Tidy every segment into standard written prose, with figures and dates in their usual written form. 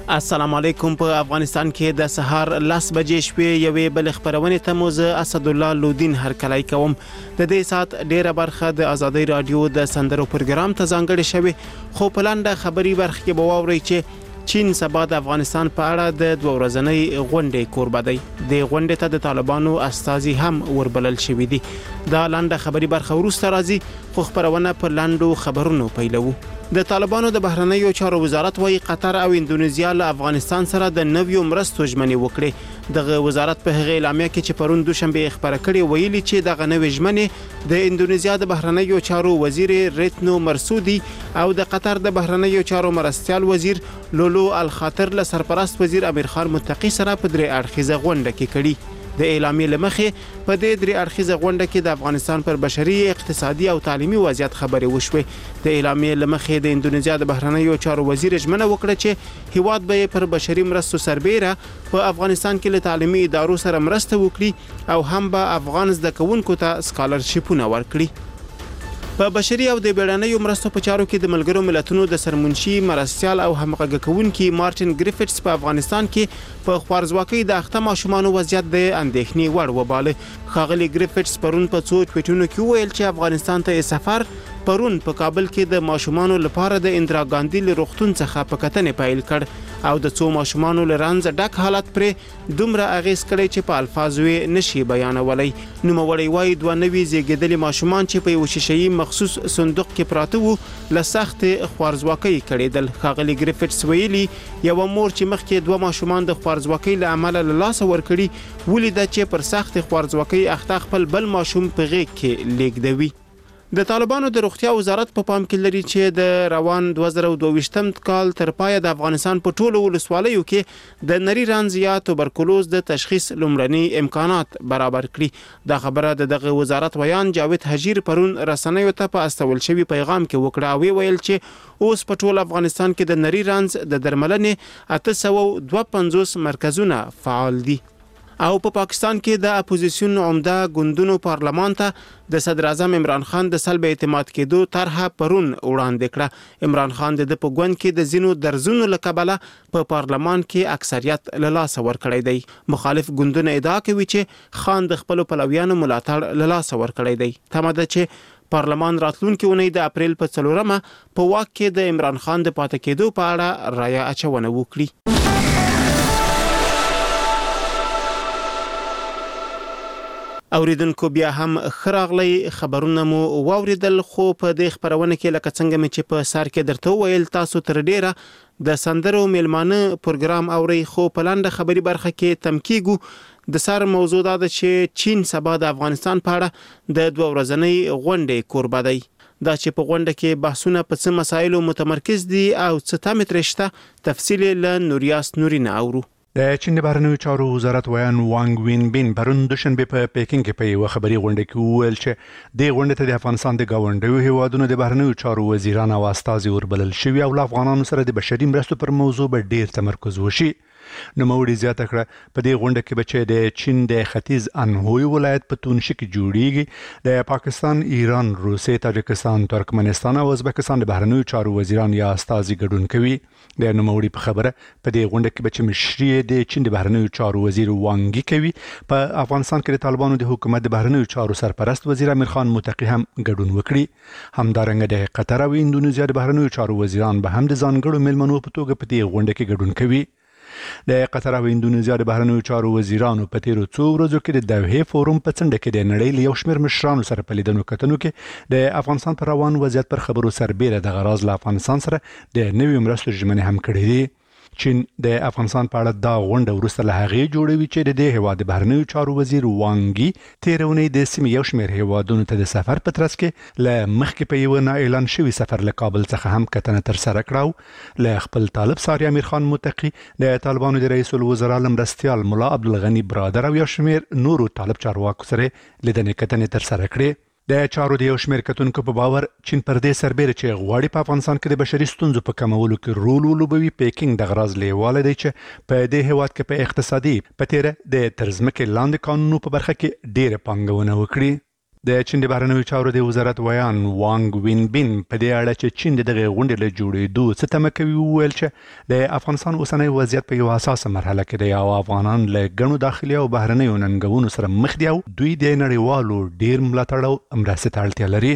السلام علیکم. په افغانستان کې د سهار 10 بجې شپې یوې بل خبرونه ته مو زه اسد الله لودین هرکلی کوم. د دې سات ډیره برخه د ازادي رادیو د سندرو پروګرام ته ځانګړې شوی، خو په لاندې خبري برخه کې به واورئ چې چین سبا د افغانستان په اړه د 2 ورځنۍ غونډې کوربه دی. د غونډې ته د طالبانو استازي هم وربلل شوي دي. دا لاندې خبري برخه وروسته راځي، خو خبرونه په لاندو خبرونو پیلوو. د طالبانو د بهرنیو چارو وزارت وايي قطر او اندونیزیا له افغانستان سره د نویو مرستو ژمنې وکړي. دغه وزارت په هغه اعلامیه کې چې پرون دوشنبه خبره کړې ویلي چې دغه نوې ژمنې د اندونیزیا د بهرنیو چارو وزیر ریتنو مرسودي او د قطر د بهرنیو چارو مرستیال وزیر لولو الخاطر له سرپرست وزیر امیر خان متقی سره په درې اړخیزه غونډه کې کړي. د اعلامیې لمخې په دې درې اړخیزه غونډه کې د افغانستان پر بشري، اقتصادي او تعلیمي وضعیت خبرې وشوې. د اعلامیې لمخې د اندونیزیا د بهرنیو چارو وزیر ژمنه وکړه چې هیواد به پر بشري مرستو سربیره په افغانستان کې له تعلیمي ادارو سره مرسته وکړي او هم به افغان زده کوونکو ته سکالرشیپونه ورکړي. په بشري او د بیړنیو مرستو په چارو کې د ملګرو ملتونو د سرمنشي مرستیال او همغږي کوونکي مارټین ګریفټس په افغانستان کې په خوارزواکۍ د اخته ماشومانو وضعیت د اندېښنې وړ وباله. ښاغلي ګریفټس پرون په څو ټویټونو کې وویل چې افغانستان ته سفر پرون په کابل کې د ماشومانو لپاره د اندرا ګاندی له روغتون څخه په کتنې پیل کړ او د څو ماشومانو لرانځ ډک حالت پرې دومره اغیز کړی چې په الفاظو نشي بیانولای. نوموړی وايي 2 نوي زیږیدلي ماشومان چې په یو شیشه‌ای مخصوص صندوق کې پراته وو له سخت خوارزواکۍ کړیدل. ښاغلي ګریفټس ویلي یو مور چې مخکې 2 ماشومان د خوارزواکۍ له امله له لاسه ورکړي ولیده چې پر سخت خوارزواکۍ اخته خپل بل ماشوم په غېږ کې لیږدوي. د طالبانو د روغتیا وزارت په پام کې لري چې د روان 2022م کال تر پایه د افغانستان په ټولو ولسوالیو کې د نری رنځ یا توبرکلوز د تشخیص لومړني امکانات برابر کړي. دا خبره دغه وزارت ویان جاوید حجیر پرون رسنیو ته په استول شوی پیغام کې وکړه او ویل چې اوس په ټول افغانستان کې د نری رنځ د درملنې 852 مرکزونه فعال دي. او په پاکستان کې د اپوزیسیون عمده ګوندونو پارلمان ته د صدر اعظم عمران خان د سلب اعتماد کېدو طرحه پرون وړاندې کړه. عمران خان د په ګوند کې د زینو درزونو له کبله په پارلمان کې اکثریت له لاسه ورکړی دی. مخالف ګوندونه ادعا کوي چې خان د خپل پلویانو ملاتړ له لاسه ورکړی دی. تمه ده چې پارلمان راتلونکي اونۍ د اپریل په 4مه په واک کې د عمران خان د پاتې کېدو په اړه رایه اچونه وکړي. اوریدونکو بیا هم خراغلی خبرونه مو واوریدل، خو په دې خبرونه کې لکه څنګه مې چې په سر کې درته ویل تاسو تر ډیره د سندرو میلمانه پروګرام اوري، خو په لاندې خبري برخه کې تمکیګو د سر موضوع دا ده چې چین سبا د افغانستان په اړه د 2 ورځنۍ غونډې کوربه دی. دا چې په غونډه کې بحثونه په څه مسایلو متمرکز دي او څه تمه ترشته تفصیل له نوریاس نورینه اورو. د چین د بهرنیو چارو وزارت ویان وانګ وین بین پرون دوشنبه په پیکینګ کې په یو خبري غونډه کې وویل چې د غونډې ته د افغانستان د گاونډیو هیوادونو د بهرنیو چارو وزیران او استازي وربلل شوي او له افغانانو سره د بشري مرستو پر موضوع به ډیر تمرکز وشي. نوموړي زیاته کړه په دې غونډه کې بچي د چین د ختیځ انهوی ولایت په تونشي کې جوړیږي د پاکستان، ایران، روسیې، تاجکستان، ترکمنستان او ازبکستان د بهرنیو چارو وزیران یا استازي ګډون کوي. د نوموړي په خبره په دې غونډه کې بچي مشري د چین د بهرنیو چارو وزیر وانګي کوي. په افغانستان کې د طالبانو د حکومت د بهرنیو چارو سرپرست وزیر امیر خان متقی هم ګډون وکړي. همدارنګه د قطر او اندونیزیا د بهرنیو چارو وزیران به هم د ځانګړو میلمنو په توګه په دې غونډه کې ګډون کوي. د قطر او اندونیزیا د بهرنیو چارو وزیرانو په تیرو څو ورځو کې د دوحې فورم په څنډه کې د نړۍ له یو شمېر مشرانو سره په لیدنو کتنو کې د افغانستان پر روان وضعیت پر خبرو سربیره د غراض له افغانستان سره د نویو مرستو ژمنې هم کړې دي. چین د افغانستان په اړه دا غونډه وروسته له هغې جوړوي چې د دې هیواد د بهرنیو چارو وزیر وانګي تیرونی د سیمې یو شمېر هیوادونو ته د سفر په ترڅ کې له مخکې په یو نه اعلان شوی سفر له کابل څخه هم کتنه تر سره کړو. له خپل طالب ساری امیر خان متقی د طالبانو د رئیس الوزرا مرستیال مولا عبدالغنی برادر او یو شمېر نورو طالب چارواکو سره لیدنې کتنې تر سره کړې. د چارو د یو شمېر کتونکو په باور چین پر دې سربیره چې غواړي په افغانستان کې د بشري ستونزو په کمولو کې رول ولوبوي پیکینګ د غراض لیواله دی چې په دې هیواد کې په اقتصادي په تیره د ترځمکې لاندې قانونو په برخه کې ډېره پانګونه وکړي. د چین د بهرنیو چارو د وزارت ویان وانګ وین بین په دې اړه چې چین دغه غونډې له جوړېدو څه تمه کوي وویل چې د افغانستان اوسنی وضعیت په یو حساسه مرحله کې دی او افغانان له ګڼو داخلي او بهرنیو ننګونو سره مخ دي او دوی د نړیوالو ډیر ملاتړ او مرستې ته اړتیا لري.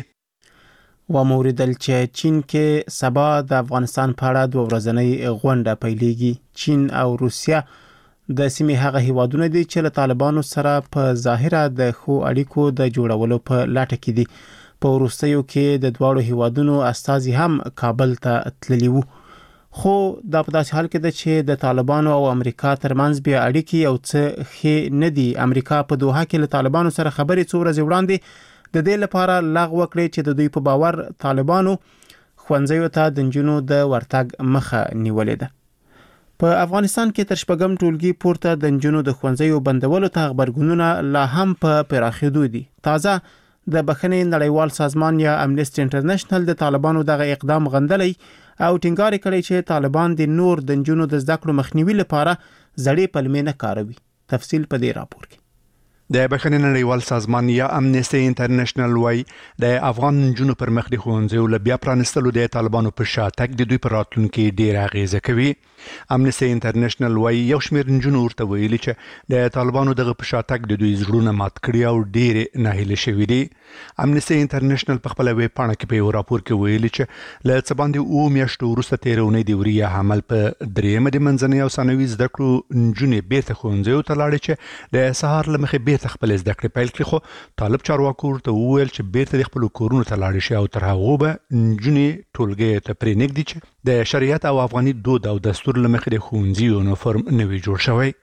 وموریدل چې چین کې سبا د افغانستان په اړه دوه ورځنۍ غونډه پیلېږي. چین او روسیه د سیمې هغه هیوادونه دي چې له طالبانو سره په ظاهره د ښو اړیکو د جوړولو په لټه کې دي. په وروستیو کې د دواړو هیوادونو استازي هم کابل ته تللي وو. خو دا په داسې حال کې ده چې د طالبانو او امریکا ترمنځ بیا اړیکې یو څه ښې نه دي. امریکا په دوحه کې له طالبانو سره خبرې څو ورځې وړاندې د دې لپاره لغوه کړې چې د دوی په باور طالبانو ښوونځیو ته د نجونو د ورتګ مخه نیولې ده. په افغانستان کې تر شپږم ټولګي پورته د نجونو د ښوونځیو بندولو ته خبرګونونه لا هم په پراخېدو دي. تازه د بخښنې نړیوال سازمان یا امنیسټي انټرنیشنل د طالبانو دغه اقدام غندلی او ټینګار کړی چې طالبان د نور د نجونو د زده کړو مخنیوي لپاره زړې پلمې نه کاروي. تفصیل په دې راپور کې. د بخښنې نړیوال سازمان یا امنیسټي انټرنیشنل وايي د افغان نجونو پر مخ د ښوونځیو له بیا پرانستلو د طالبانو په شاتګ د دوی پر راتلونکي ډېره اغیزه کوي. امنیسټي انټرنیشنل وايي یو شمېر نجونو ورته ویلي چې د طالبانو دغه په شاتګ د دوی زړونه مات کړي او ډېرې ناهیلې شوي دي. امنیسټي انټرنیشنل په خپل ویب پاڼه کې په یو راپور کې ویلي چې له څه باندې 2 میاشتو وروسته تېره اونۍ د وریه حمل په درېیمه د منځنۍ او ثانوي زده کړو نجونې بیرته ښوونځیو ته لاړې چې د سهار له مخې بیرته خپل زده کړې پیل کړي. خو طالب چارواکو ورته وویل چې بیرته د خپلو کورونو ته لاړې شي او تر هغو به نجونې ټولګیو ته پرېنږدي چې د شریعت او افغاني دود او دستور له مخې د ښوونځي یونیفورم نه وي جوړ شوی.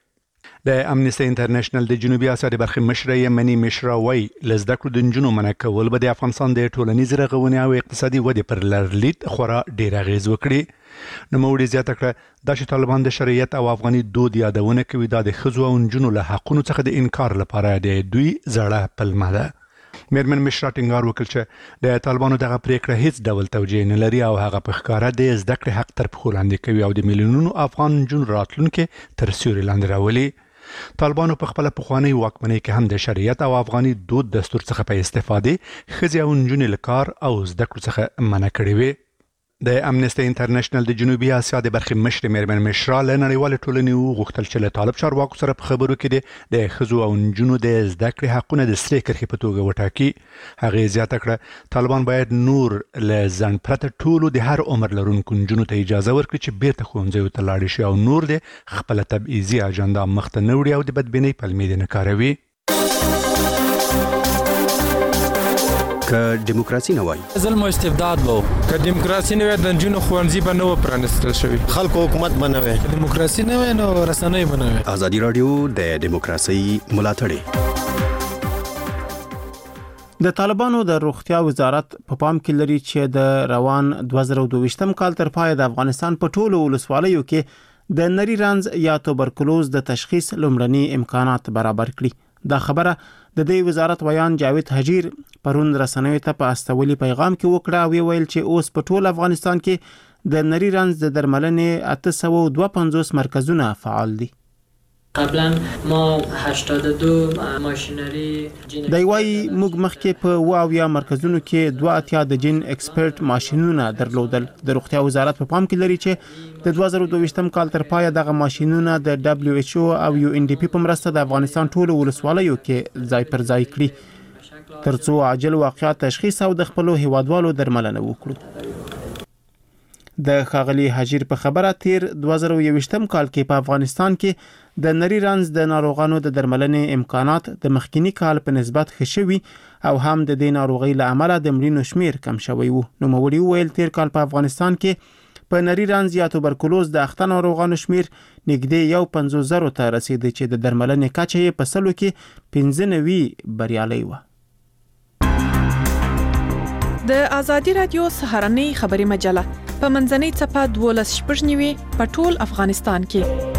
د امنیسټي انټرنیشنل د جنوبي اسیا د برخې مشره یمني مشره وايي له زده کړو د نجونو منع کول به د افغانستان د ټولنیزې رغونې او اقتصادي ودې پر لرلید خورا ډېر اغېز وکړي. نوموړي زیاته کړه دا چې طالبان د شریعت او افغاني دود یادونه کوي دا د ښځو او نجونو له حقونو څخه د انکار لپاره د دوی زړه پلمه ده. میرمن مشره ټینګار وکړ چې د طالبانو دغه پریکړه هیڅ ډول توجیه نه لري او هغه په ښکاره د زده کړې حق تر پښو لاندې کوي او د میلیونونو افغان نجونو راتلونکي تر سیوري لاندې راولي. طالبانو په خپل پخوانی واکمنۍ کې هم د شریعت او افغاني دود دستور څخه په استفاده ښځې او نجونې له کار او زده کړو څخه منع کړې وي. د امنیسټي انټرنیشنل د جنوبي اسیا د برخې مشر میرمن مشره له نړیوالې ټولنې وغوښتل چې له طالب چارواکو سره په خبرو کې د ښځو او نجونو د زده کړې حقونه د سرې کرښې په توګه وټاکي. هغې زیاته کړه طالبان باید نور له ځنډ پرته ټولو د هر عمر لرونکو نجونو ته اجازه ورکړي چې بیرته ښوونځیو ته لاړې شي او نور د خپله تبعیضي اجنډا مخته نه وړي او د بدبینۍ پلمې دې نه کاروي. که دیموکراسي نه وای ظلم او استبداد وو، که دیموکراسي نه وای د نجونو ښوونځي به نه و پرانستل شوي، خلکو حکومت به نه وای، دیموکراسي نه وای نو رسنۍ به نه وای. ازادي رادیو د دیموکراسي ملاتړ. د طالبانو د روغتیا وزارت په پام کې لري چې د روان 2022م کال تر پای د افغانستان په ټولو ولسوالیو کې د نری رنځ یا توبرکلوز د تشخیص لومړني امکانات برابر کړي. دا خبره د دې وزارت ویان جاوید حجیر پرون رسنیو ته په استولي پیغام کې وکړه او ویل چې اوس په ټول افغانستان کې د نری رنځ د درملنې 852 مرکزونه فعال دي. قبلا ما 82 ماشینری دی وايي موږ مخکې په واویا مرکزونو کې 82 د جین ایکسپرت ماشینونه درلودل. د روغتیا وزارت په پام کې لري چې د 2022م کال تر پای دغه ماشینونه د WHO او UNDP په مرسته د افغانستان ټولو ولسوالیو کې ځای پر ځای کړي ترڅو عاجل واقعیت تشخیص او د خپلو هیوادوالو درملنه وکړو. د ښاغلي حجیر په خبره تیر 2021م کال کې په افغانستان کې د نری رنځ د ناروغانو د درملنې امکانات د مخکینی کال په نسبت ښه شوي او هم د دې ناروغۍ له امله د مړینو شمیر کم شوی وو. نوموړي وویل تیر کال په افغانستان کې په نری رنځ یا توبرکلوز د اخته ناروغانو شمیر نږدې 50,000 ته رسیدي چې د درملنې کچه یې په سلو کې 95 بریالۍ وه. د ازادي رادیو سهارنۍ خبري مجله په منځنۍ څپه 12:09 په ټول افغانستان کې.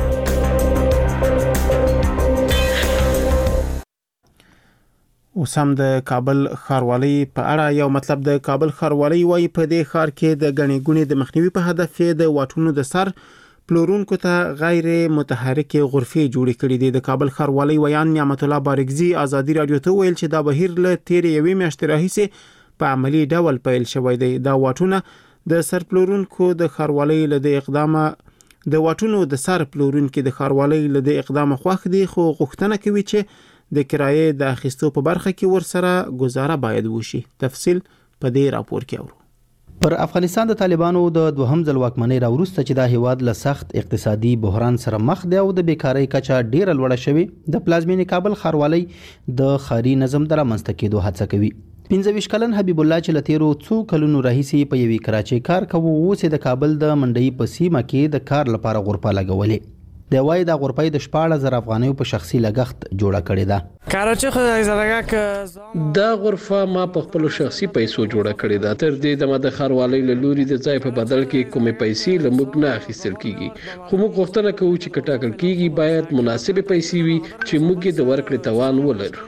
اوس هم د کابل ښاروالۍ په اړه یو مطلب. د کابل ښاروالۍ وايي په دې ښار کې د ګڼې ګوڼې د مخنیوي په هدف د واټونو د سر پلورونکو ته غیر متحرک غرفې جوړې کړې دي. د کابل ښاروالۍ ویان نعمت الله بارګزي ازادي رادیو ته ویل چې دا بهیر له تیر یوې میاشتې راهیسې په عملی ډول پیل شوی دی. دا واټونه د سرپلورونکو د ښاروالۍ له اقدامه د واټونو د سرپلورونکو د ښاروالۍ له اقدامه خوښ دي، خو غوښتنه کوي چې د کرایې د اخیستو په برخه کې ورسره گزاره باید وشي. تفصیل په دې راپور کې اورو. پر افغانستان د طالبانو د دوهم ځل واکمنۍ راوروسته چې د هیواد له سخت اقتصادي بحران سره مخ دی او د بیکارۍ کچه ډیره لوړه شوې، د پلازمینې کابل ښاروالۍ د ښاري نظم د رامنځته کېدو هڅه کوي. 25 کلن حبیب الله چې له تیرو څو کلونو راهیسې په یوې کراچۍ کار کوي، اوس د کابل د منډۍ په سیمه کې د کار لپاره غرفه لګولې. د وای د غرفې د 14,000 افغانیو په شخصي لګښت جوړه کړې ده. کراچۍ خو زړګه دا غرفه ما په خپل شخصي پیسو جوړه کړې ده. تر دې د ماده ښاروالۍ له لوري د ځای په بدل کې کومې پیسې له موږ نه اخیستل کیږي، خو موږ غوښتنه کوو چې کټاکل کیږي باید مناسبه پیسې وي چې موږ د ورکړې توان ولرو.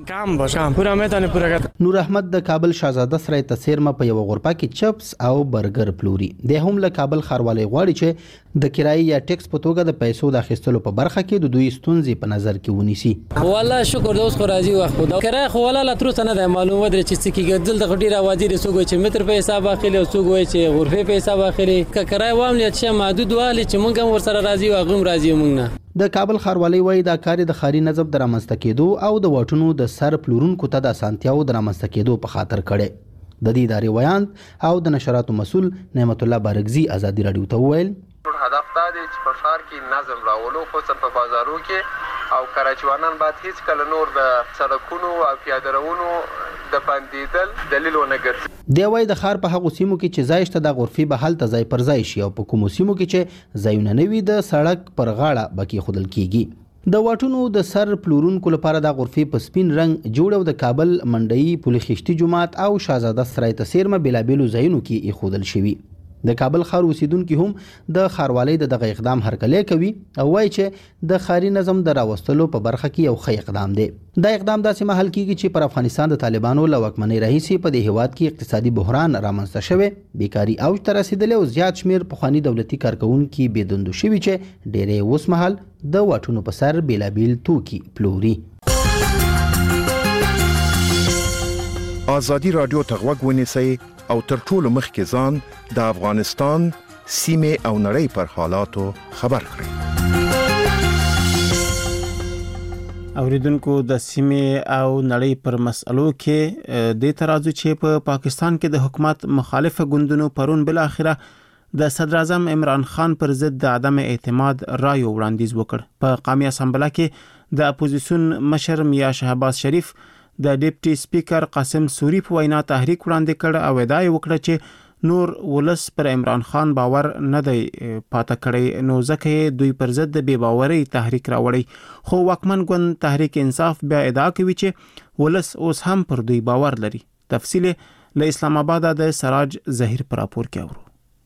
نور احمد د کابل شاهزاده سرای تسیرمه په یو غرفه کې چپس او برګر پلوري. د هم له کابل ښاروالۍ غواړي چې د کرایې یا ټیکس په توګه د پیسو د اخیستلو په برخه کې د دوی ستونزې په نظر کې ونیسي. والله شکر دوس خو راځي وخت خو کرایه خو والله تر اوسه نه معلومه ده چې څه کېږي. دلته ډیر وزیر څوک چې متر په حساب اخلي او څوک چې غرفه په حساب اخلي. کرایه واملیت چې محدود والی چې موږ هم ورسره راځي او غوم راځي موږ نه. د کابل ښاروالۍ وایي دا کار د ښاري نظم د رامنځته کېدو او د واټونو د سر پلورونکو ته د اسانتیاو د رامنځته کېدو په خاطر کړي. د دې ادارې ویان او د نشراتو مسول نعمت الله بارګزي ازادي رادیو ته وویل هدف دا دی چې په ښار کې نظم راولو، خصوصا په بازارو کې، او کراچوانان باید هیڅ کله نور د سړکونو او پیاده روونو د بندیدل دلیل ونه ګرځي. دی وایي د ښار په هغو سیمو کې چې ځای شته د غرفې به هلته ځای پر ځای شي او په کومو سیمو کې چې ځایونه نه وي د سړک پر غاړه به کېښودل کېږي. د واټونو د سر پلورونکو لپاره د غرفې په سپین رنګ جوړ او د کابل منډۍ، پل خشتي جومات او شاهزاده سرای تسیرمه بېلابېلو ځایونو کې ایښودل شوي. د کابل ښار اوسیدونکو هم د ښاروالۍ د دغه اقدام هرکلی کوي او وایي چې د ښاري نظم د راوستلو په برخه کې یو ښه اقدام دی. دا اقدام داسې مهال کېږي چې پر افغانستان د طالبانو له واکمنۍ راهیسې په دې هیواد کې اقتصادي بحران رامنځته شوی، بیکاري اوج ته رسېدلې او زیات شمېر پخواني دولتي کارکوونکي بېدندو شوي چې ډېری اوس مهال د واټونو په سر بېلابېل توکي پلوري. ازادي رادیو ته غوږ ونیسئ او تر ټولو مخکې ځان د افغانستان سیمې او نړۍ پر حالاتو خبر کړئ. اوریدونکو د سیمې او نړۍ پر مسلو کې د ترازو چې په پاکستان کې د حکومت مخالفه ګوندونو پرون بل اخره د صدر اعظم عمران خان پر ضد د عدم اعتماد رایو وړاندیز وکړ. په قومي اسمبلی کې د اپوزیسیون مشر میا شهباز شریف د ډیپټي سپیکر قاسم سوری په وینا تحریک وړاندې کړ او ادعا وکړه چې نور ولس پر عمران خان باور نه دی پاته کړی، نو ځکه دوی پر ضد د بې باورۍ تحریک راوړی. خو واکمن ګوند تحریک انصاف بیا ادعا کوي چې ولس اوس هم پر دوی باور لري. تفصیل له اسلام آباد د سراج ظهیر پر راپور کې اورو.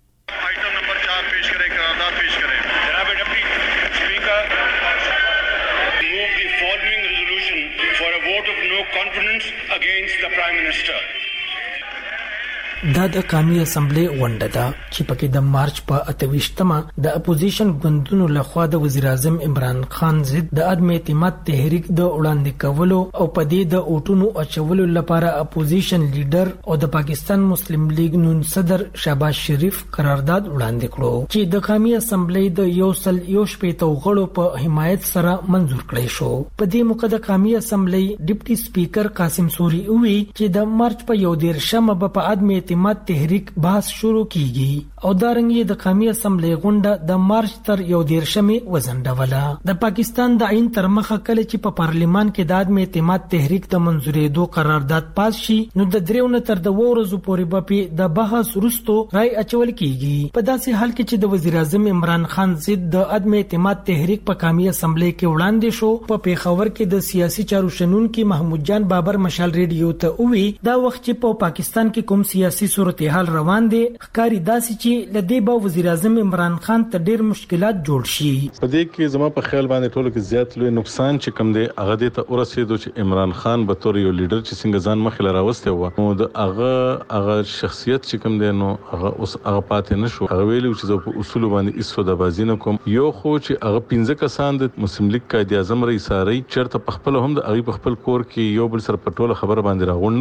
دا د قومي اسمبلی غونډه ده چې پکې د مارچ په 28مه د اپوزیشن ګوندونو لخوا د وزیر اعظم عمران خان ضد د عدم اعتماد تحریک د وړاندې کولو او په دې د اوټونو اچولو لپاره اپوزیشن لیډر او د پاکستان مسلم لیگ نون صدر شهباز شریف قرارداد وړاندې کړو چې د قومي اسمبلی د یو سل یو شپېته غړو په حمایت سره منزور کړی شو. په دې موقع د قومي اسمبلی ډیپټي سپیکر قاسم سوری وی چې د مارچ په 11مه په عدم اعتماد تحریک بحث شروع کیږي او دارنګه د قومي اسمبلی غونډه د مارچ تر 11مه وزنډوله. د پاکستان د عین تر مخه کله چې په پارلیمان کې د عدم اعتماد تحریک د منزورېدو قرارداد پاس شي نو د دریونه تر د ورځو پورې به د بحث وروسته رای اچول کیږي. په داسې حال کې چې د وزیر اعظم عمران خان ضد د عدم اعتماد تحریک په قومي اسمبلی کې وړاندې شو، په پیښور کې د سیاسي چارو شنونکو محمود جان بابر مشال ریډیو ته وی دا وخت چې په پاکستان کې کوم سیاسي سیاسي صورتحال روان دي ښکاری داسې چې لدی به وزیر اعظم عمران خان ته ډیر مشکلات جوړ شي. په دې کې زما په خیال باندې ټولو کې زیات لوی نقصان چې کم دی هغه د ته ورسېدو چې عمران خان به تور یو لیډر چې څنګه ځان مخې لراوسته و نو د هغه شخصیت چې کم دی نو هغه اوس هغه پاتې نشو. هغه ویلو چې زه په اصول باندې ایسو د بازی نه کوم. یو خو چې هغه 15 کسان د مسلم لیگ قائد اعظم رئیس ساري چرته په خپل هم د هغه په خپل کور کې یو بل سره په ټوله خبره باندې راغون